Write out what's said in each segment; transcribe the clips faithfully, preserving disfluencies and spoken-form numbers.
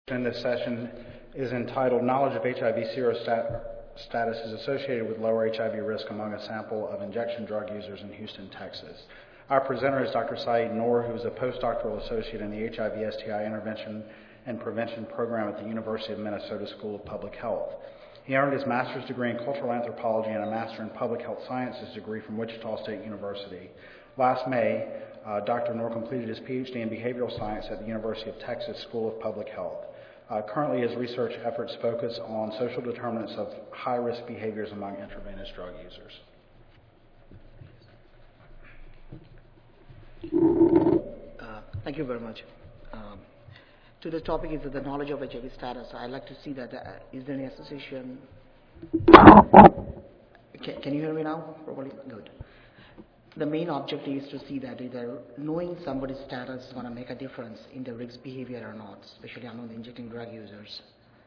In this session is entitled Knowledge of H I V Serostat- Status is Associated with Lower H I V Risk Among a Sample of Injection Drug Users in Houston, Texas. Our presenter is Doctor Saeed Noor, who is a postdoctoral associate in the H I V S T I Intervention and Prevention Program at the University of Minnesota School of Public Health. He earned his master's degree in cultural anthropology and a master in public health sciences degree from Wichita State University. Last May, uh, Doctor Noor completed his PhD in behavioral science at the University of Texas School of Public Health. Uh, currently, his research efforts focus on social determinants of high-risk behaviors among intravenous drug users. Uh, thank you very much. Um, to the topic is the knowledge of H I V status. I'd like to see that. Uh, is there any association? Can, can you hear me now? Probably good. The main objective is to see that either knowing somebody's status is going to make a difference in their risk behavior or not, especially among the injecting drug users.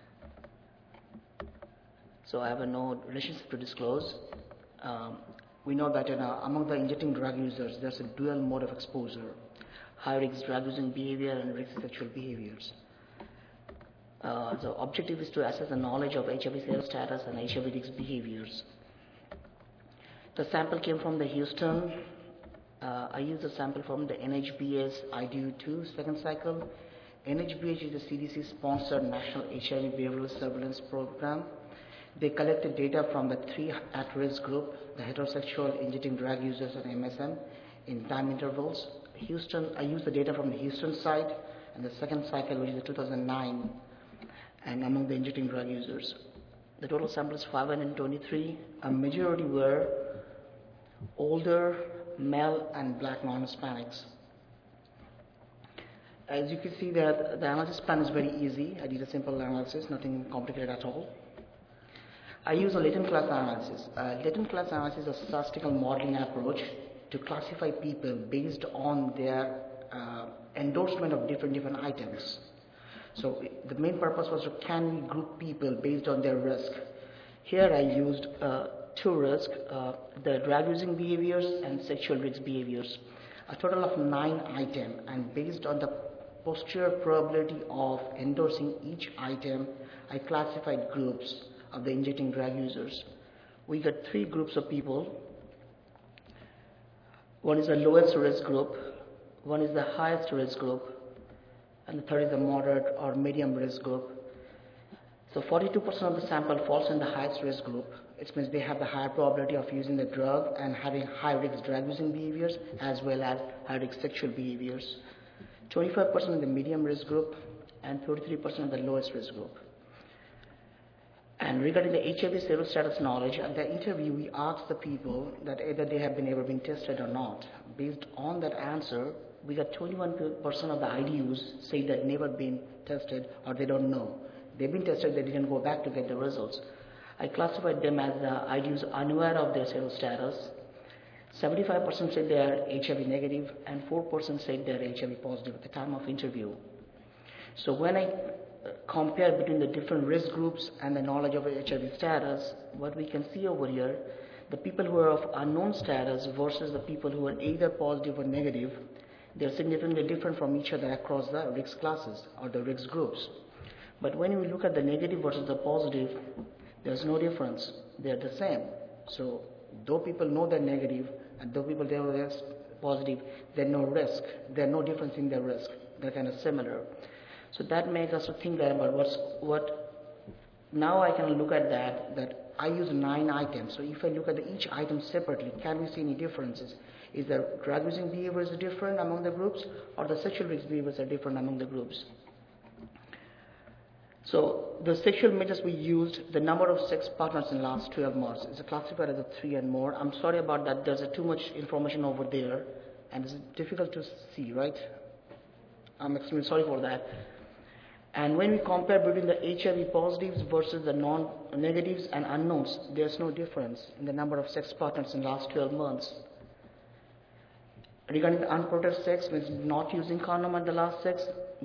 So I have a no relationship to disclose. Um, we know that in, uh, among the injecting drug users, there's a dual mode of exposure: high-risk drug-using behavior and risk sexual behaviors. Uh, the objective is to assess the knowledge of H I V serostatus and H I V risk behaviors. The sample came from the Houston. Uh, I used the sample from the N H B S I D U two second cycle. N H B S is a C D C-sponsored national H I V behavioral surveillance program. They collected data from the three at-risk group, the heterosexual injecting drug users and M S M, in time intervals. Houston, I used the data from the Houston site and the second cycle, which is the two thousand nine, and among the injecting drug users. The total sample is five hundred twenty-three. A majority were older, male, and black non-Hispanics. As you can see, that the analysis plan is very easy. I did a simple analysis, nothing complicated at all. I use a latent class analysis. Uh, latent class analysis is a statistical modeling approach to classify people based on their uh, endorsement of different different items. So the main purpose was to can we group people based on their risk. Here I used uh, two risks, uh, the drug using behaviors and sexual risk behaviors. A total of nine items, and based on the posterior probability of endorsing each item, I classified groups of the injecting drug users. We got three groups of people. One is the lowest risk group, one is the highest risk group, and the third is the moderate or medium risk group. So forty-two percent of the sample falls in the highest risk group. It means they have the higher probability of using the drug and having high risk drug using behaviors as well as high risk sexual behaviors. twenty-five percent in the medium risk group and thirty-three percent in the lowest risk group. And regarding the H I V serostatus knowledge, at the interview we asked the people that either they have been ever been tested or not. Based on that answer, we got twenty-one percent of the I D Us say that never been tested or they don't know. They've been tested, they didn't go back to get the results. I classified them as the I D Us unaware of their serostatus. seventy-five percent said they are H I V negative and four percent said they are H I V positive at the time of interview. So when I compare between the different risk groups and the knowledge of H I V status, what we can see over here, the people who are of unknown status versus the people who are either positive or negative, they're significantly different from each other across the risk classes or the risk groups. But when we look at the negative versus the positive, there's no difference. They're the same. So though people know they're negative and though people they're positive, there's no risk. There's no difference in their risk. They're kind of similar. So that makes us to think that about what's what. Now I can look at that. That I use nine items. So if I look at each item separately, can we see any differences? Is the drug using behaviors different among the groups, or the sexual risk behaviors are different among the groups? So the sexual measures we used, the number of sex partners in the last twelve months is classified as a three and more. I'm sorry about that. There's a too much information over there, and it's difficult to see, right? I'm extremely sorry for that. And when we compare between the H I V positives versus the non-negatives and unknowns, there's no difference in the number of sex partners in the last twelve months. Regarding the unprotected sex, means not using condom at the last sex,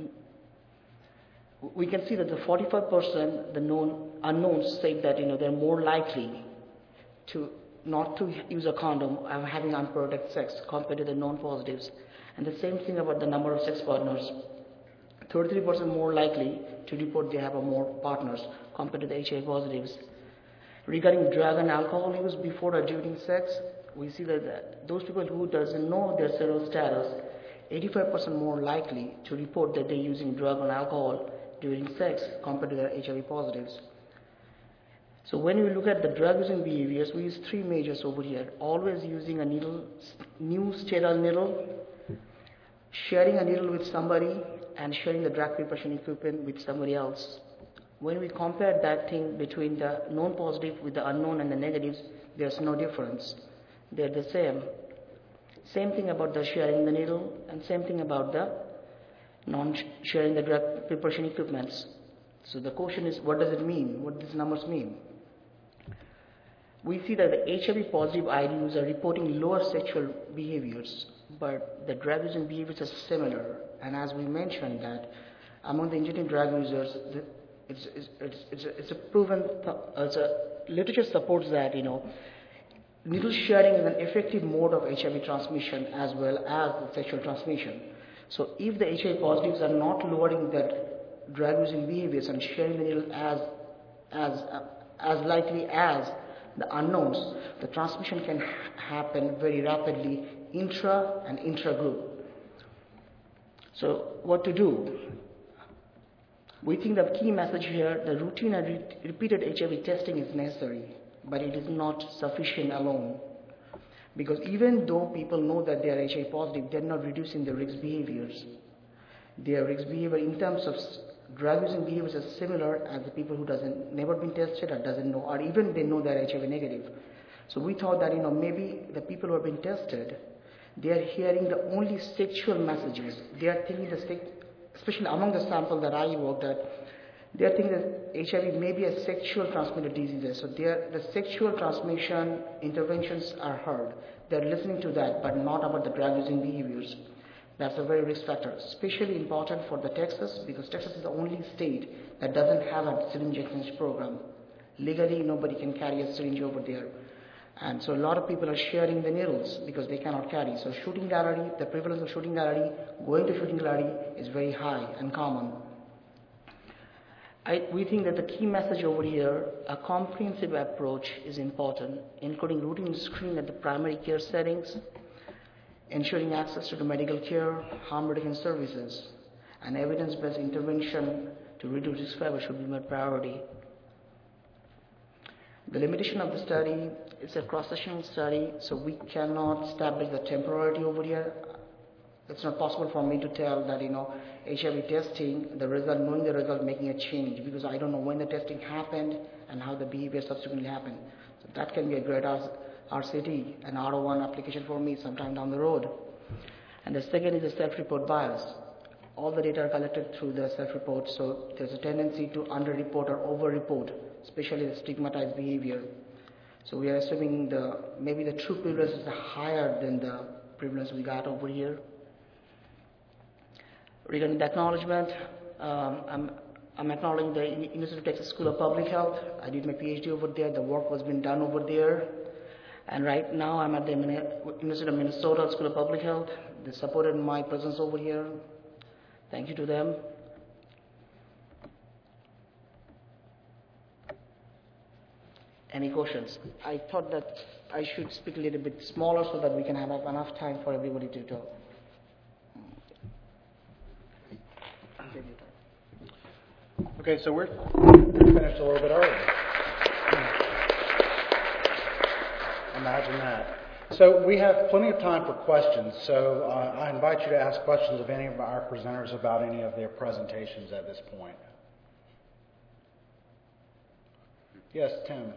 we can see that the forty-five percent, the known unknowns, say that you know they're more likely to not to use a condom and having unprotected sex compared to the non-positives. And the same thing about the number of sex partners. thirty-three percent more likely to report they have a more partners compared to the H I V positives. Regarding drug and alcohol use before or during sex, we see that the, those people who doesn't know their serial status, eighty-five percent more likely to report that they're using drug and alcohol during sex compared to the H I V positives. So when we look at the drug using behaviors, we use three measures over here. Always using a needle, new sterile needle, sharing a needle with somebody, and sharing the drug preparation equipment with somebody else. When we compare that thing between the known positive with the unknown and the negatives, there's no difference. They're the same. Same thing about the sharing the needle, and same thing about the non-sharing the drug preparation equipments. So the question is, what does it mean? What these numbers mean? We see that the H I V positive I D users are reporting lower sexual behaviors, but the drug using behaviors are similar. And as we mentioned that among the injecting drug users, the, it's, it's, it's, it's, a, it's a proven, th- it's a, literature supports that, you know, needle sharing is an effective mode of H I V transmission as well as the sexual transmission. So if the H I V positives are not lowering their drug using behaviors and sharing the needle as, as, uh, as likely as the unknowns, the transmission can happen very rapidly intra and intra-group. So what to do? We think the key message here, the routine and re- repeated H I V testing is necessary, but it is not sufficient alone. Because even though people know that they are H I V positive, they are not reducing their risk behaviors. Their risk behavior in terms of drug using behaviors are similar as the people who doesn't never been tested or doesn't know, or even they know they're H I V negative. So we thought that, you know, maybe the people who have been tested, they are hearing the only sexual messages. They are thinking the sex, especially among the sample that I worked at, they are thinking that H I V may be a sexual transmitted disease. So the sexual transmission interventions are heard. They are listening to that, but not about the drug using behaviors. That's a very risk factor, especially important for the Texas, because Texas is the only state that doesn't have a syringe exchange program. Legally, nobody can carry a syringe over there. And so a lot of people are sharing the needles because they cannot carry. So shooting gallery, the prevalence of shooting gallery, going to shooting gallery is very high and common. I, we think that the key message over here, a comprehensive approach is important, including routine screening at the primary care settings, ensuring access to the medical care, harm reduction services, and evidence-based intervention to reduce risk factors should be my priority. The limitation of the study is a cross-sectional study, so we cannot establish the temporality over here. It's not possible for me to tell that, you know, H I V testing, the result, knowing the result, making a change, because I don't know when the testing happened and how the behavior subsequently happened. So that can be a great R C T, an R O one application for me sometime down the road. And the second is the self-report bias. All the data are collected through the self-report, so there's a tendency to under-report or over-report, especially the stigmatized behavior. So we are assuming the maybe the true prevalence is higher than the prevalence we got over here. Regarding the acknowledgement, um, I'm, I'm acknowledging the University of Texas School of Public Health. I did my PhD over there. The work was being done over there. And right now I'm at the University of Minnesota School of Public Health. They supported my presence over here. Thank you to them. Any questions? I thought that I should speak a little bit smaller so that we can have enough time for everybody to talk. Okay, so we're finished a little bit early. Imagine that. So we have plenty of time for questions, so uh, I invite you to ask questions of any of our presenters about any of their presentations at this point. Yes, Tim.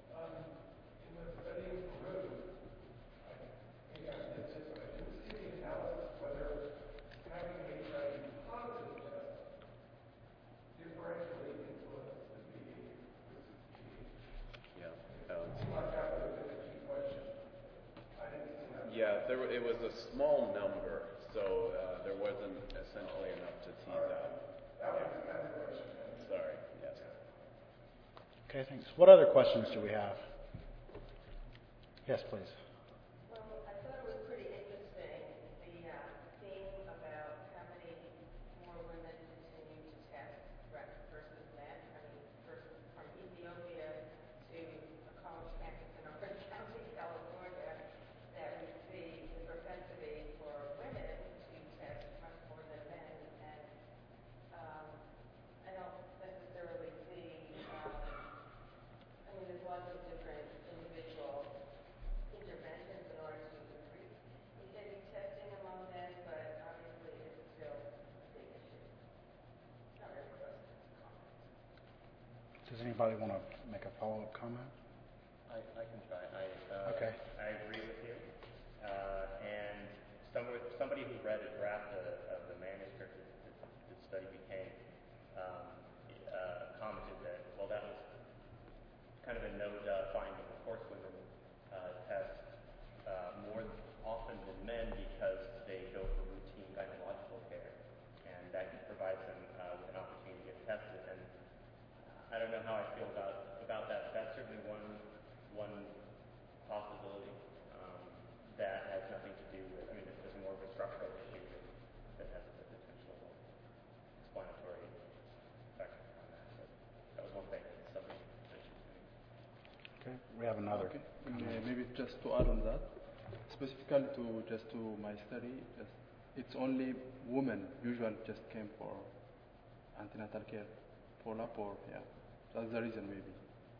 Yeah, there, it was a small number, so uh, there wasn't essentially enough to tease out. Yeah. Sorry, yes. Okay, thanks. What other questions do we have? Yes, please. Well, I thought it was pretty interesting, the uh, theme about how many more women Does anybody want to make a follow-up comment? I, I can try. I, uh, Okay. I agree with you. Uh, and somebody, somebody who read a draft of, of the manuscript that this, this study became um, uh, commented that, well, that was kind of a no-duh finding. Of course, women uh, test uh, more often than men because they go for routine gynecological care, and that provides them uh, with an opportunity to get tested. And I don't know how I feel about about that. That's certainly one one possibility um, that has nothing to do with. I mean, it's just more of a structural issue that has a potential explanatory effect on that. But that was one thing that somebody mentioned to me. Okay. We have another. Okay. May- Maybe just to add on that, specifically to just to my study, just it's only women usually just came for antenatal care, follow-up, or yeah. That's the reason maybe.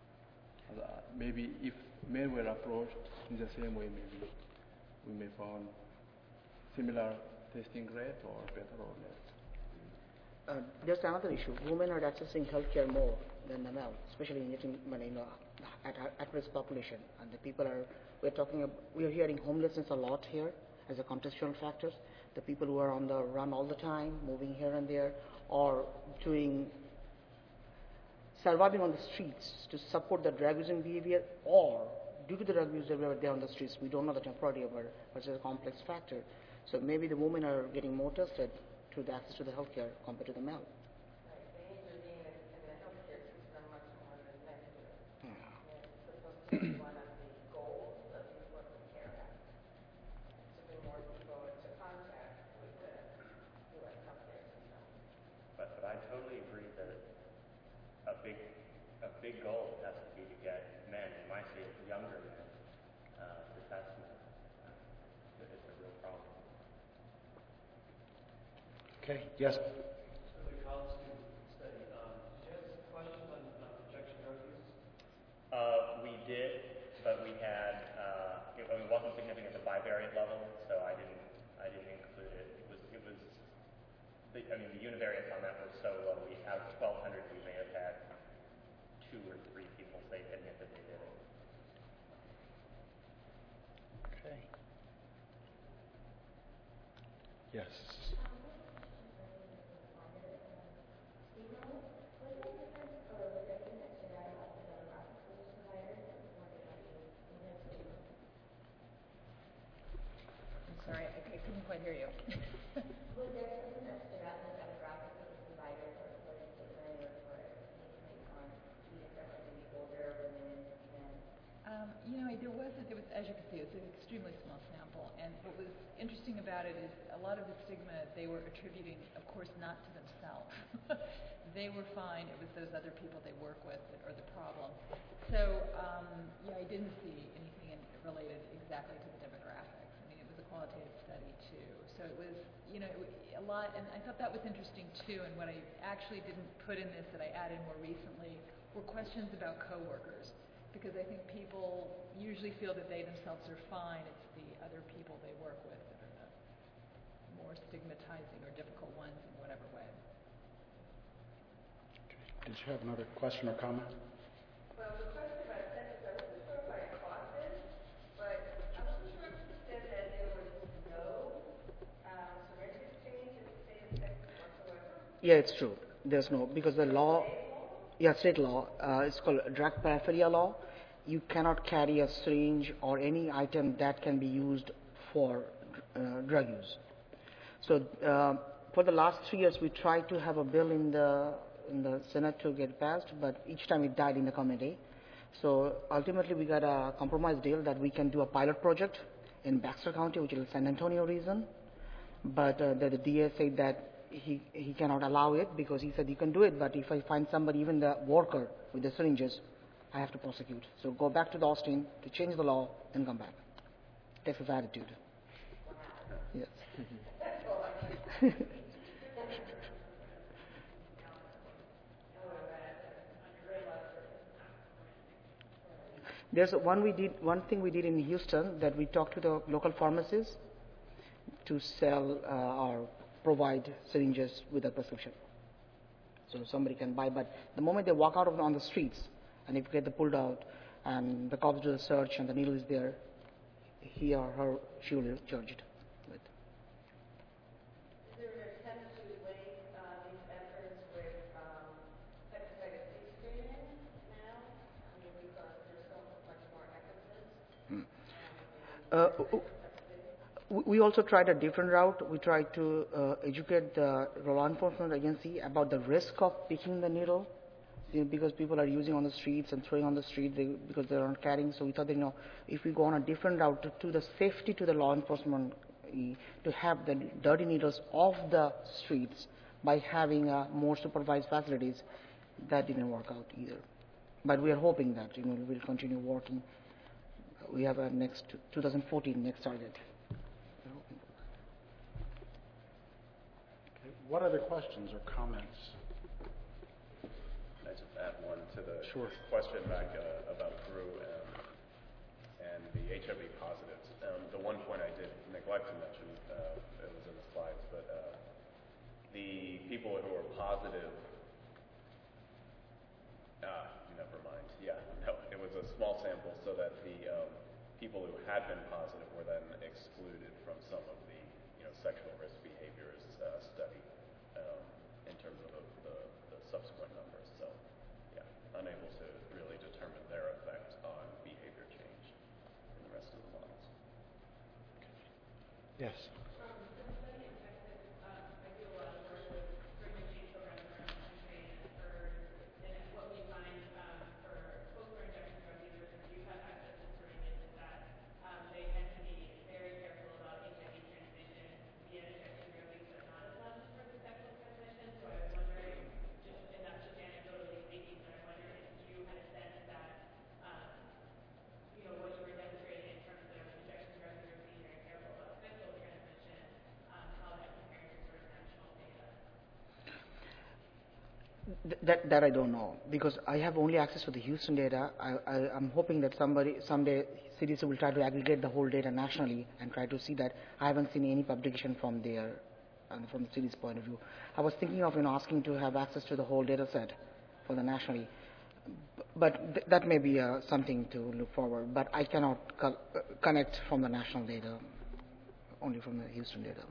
Uh, maybe if men were approached in the same way, maybe we may find similar testing rate or better or less. Uh, there's another issue. Women are accessing healthcare more than the male, especially in getting, you know, at at-risk population. And the people are, we're talking, about, we're hearing homelessness a lot here as a contextual factor. The people who are on the run all the time, moving here and there, or doing, surviving on the streets to support the drug using behavior, or due to the drug use behavior they're on the streets. We don't know the temporary labor, which is a complex factor. So maybe the women are getting more tested through the access to the healthcare compared to the male. Right, they need to be in, in the healthcare system much more than men do. Yeah. And it's supposed to be one of the goals of the Affordable Care Act, to bring more people into contact with the U S healthcare system. But, but I totally agree that a big a big goal has to be to get men, in my case, younger men, uh, to test men. Uh, it's a real problem. Okay. Yes. So the college student study, um, did you have questions on uh, injection drug use? Uh, we did, but we had uh, it, I mean, it wasn't significant at the bivariate level, so I didn't I didn't include it. It was it was the, I mean the univariates on that were so low. We out of twelve hundred, we may have had two or three people say admit that they did it. Okay. Yes. I'm sorry, I, I couldn't quite hear you. Was there something that stood out in the demographics of the providers, or what is different, or what makes on either different, maybe older women, men? Um, you know, there was, a, there was, as you can see, it was an extremely small sample, and what was interesting about it is a lot of the stigma they were attributing, of course, not to themselves. They were fine. It was those other people they work with that are the problem. So, um, yeah, I didn't see anything in, related exactly to the demographics. I mean, it was a qualitative study too. So it was, you know, it, a lot, and I thought that was interesting too. And what I actually didn't put in this that I added more recently were questions about coworkers, because I think people usually feel that they themselves are fine. It's the other people they work with that are the more stigmatizing or difficult ones in whatever way. Did you have another question or comment? Well, the question about census, I wasn't sure if I caught this, but I wasn't sure if you said that there was no um, syringe exchange in the state of Texas whatsoever. Yeah, it's true. There's no, because the law, yeah, state law, uh, it's called drug paraphernalia law. You cannot carry a syringe or any item that can be used for uh, drug use. So uh, for the last three years, we tried to have a bill in the in the Senate to get passed, but each time it died in the committee. So ultimately, we got a compromise deal that we can do a pilot project in Baxter County, which is San Antonio region. But uh, the, the D A said that he he cannot allow it because he said you can do it, but if I find somebody, even the worker with the syringes, I have to prosecute. So go back to the Austin to change the law and come back. Texas attitude. Yes. There's one we did. One thing we did in Houston that we talked to the local pharmacies to sell uh, or provide syringes with a prescription. so somebody can buy. But the moment they walk out of on the streets, and if you get the pulled out, and the cops do the search, and the needle is there, he or her, she will be charged with. Is there an attempt to link uh, these efforts with um, hepatitis C screening now? I mean, because there's so much more emphasis. Uh, we- we also tried a different route. We tried to uh, educate the law enforcement agency about the risk of picking the needle, you know, because people are using on the streets and throwing on the street they, because they aren't carrying. So we thought that, you know, if we go on a different route to, to the safety to the law enforcement, eh, to have the dirty needles off the streets by having uh, more supervised facilities, that didn't work out either. But we are hoping that, you know, we'll continue working. We have a next twenty fourteen next target. Okay. What other questions or comments? Can I just add one to the Sure. question back uh, about Drew and, and the H I V positives? Um, the one point I did neglect to mention, uh, it was in the slides, but uh, the people who are positive, ah, never mind. Yeah, no, it was a small sample so that the um, people who had been positive were then excluded from some of the, you know, sexual risk behaviors uh, study um, in terms of the, the, the subsequent numbers. So, yeah, unable to really determine their effect on behavior change in the rest of the models. Yes. Th- That, that I don't know because I have only access to the Houston data. I, I, I'm hoping that somebody someday C D C will try to aggregate the whole data nationally and try to see that. I haven't seen any publication from there, um, from the C D C's point of view. I was thinking of, you know, asking to have access to the whole data set for the nationally, B- but th- that may be uh, something to look forward. But I cannot co- uh, connect from the national data, only from the Houston data.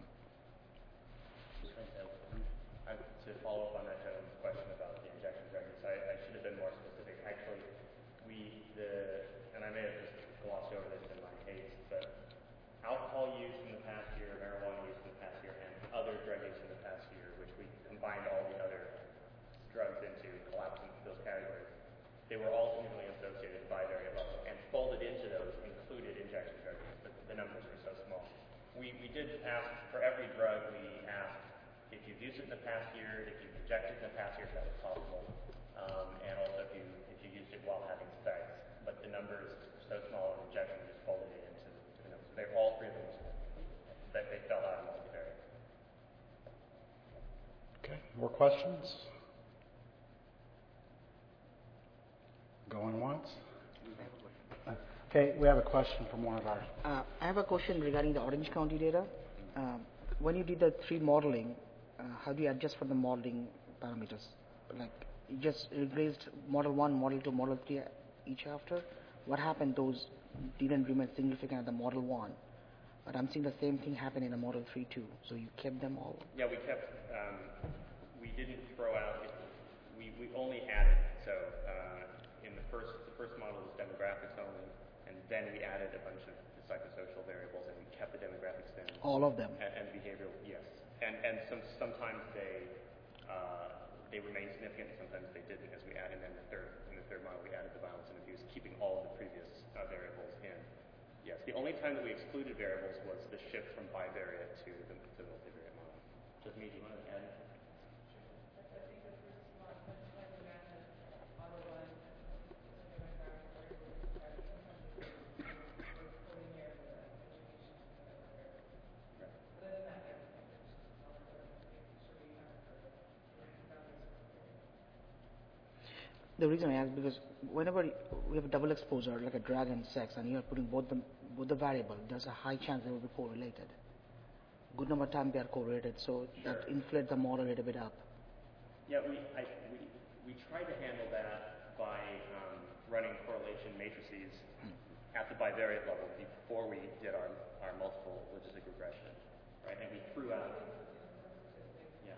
I, to follow up on that gentleman's question about the injection drug use, I, I should have been more specific. Actually, we, the, and I may have just glossed over this in my haste, but alcohol use in the past year, marijuana use in the past year, and other drug use in the past year, which we combined all the other drugs into, collapsed into those categories, they were all significantly associated by variable and folded into those included injection drug use, but the numbers were so small. We, we did ask, for every drug, we asked if you've used it in the past year, if you've injected in the past year, if that was possible, um, and also if you if you used it while having sex. But the numbers were so small, and injection just folded it into, into the numbers. They're all three of them that they fell out of multivariate. Okay. More questions? Going once? Okay, we have a question from one of our. Uh, I have a question regarding the Orange County data. Um, when you did the three modeling, uh, how do you adjust for the modeling parameters? Like, you just replaced model one, model two, model three each after? What happened? Those didn't remain significant at the model one, but I'm seeing the same thing happen in the model three too. So you kept them all. Yeah, we kept, um, we didn't throw out, it, we, we only added. So uh, in the first, the first model was demographics only, and then we added a bunch of the psychosocial variables, and we kept the demographics then. All of them. And, and behavioral, yes. And and some sometimes they uh, they remained significant, sometimes they didn't. As we added, and then the third in the third model we added the violence and abuse, keeping all of the previous uh, variables in. Yes, the only time that we excluded variables was the shift from bivariate to the to the multivariate model. Just me, do you want to add? The reason I ask because whenever we have a double exposure, like a drug and sex, and you are putting both the both the variable, there's a high chance they will be correlated. Good number of times they are correlated, so that inflates the model a little bit up. Yeah, we, I, we, we tried to handle that by um, running correlation matrices at the bivariate level before we did our, our multiple logistic regression. Right? And we threw out. Yeah.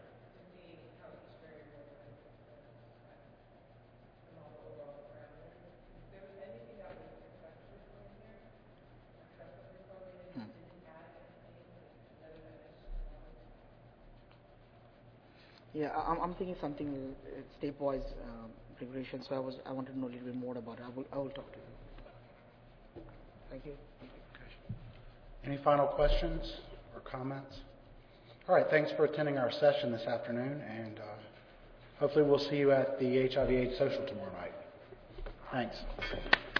Yeah, I- I'm, I'm thinking something uh, stepwise um, regression, so I was I wanted to know a little bit more about it. I will, I will talk to you. Thank you. Any final questions or comments? All right, thanks for attending our session this afternoon, and uh, hopefully we'll see you at the H I V AIDS social tomorrow night. Thanks.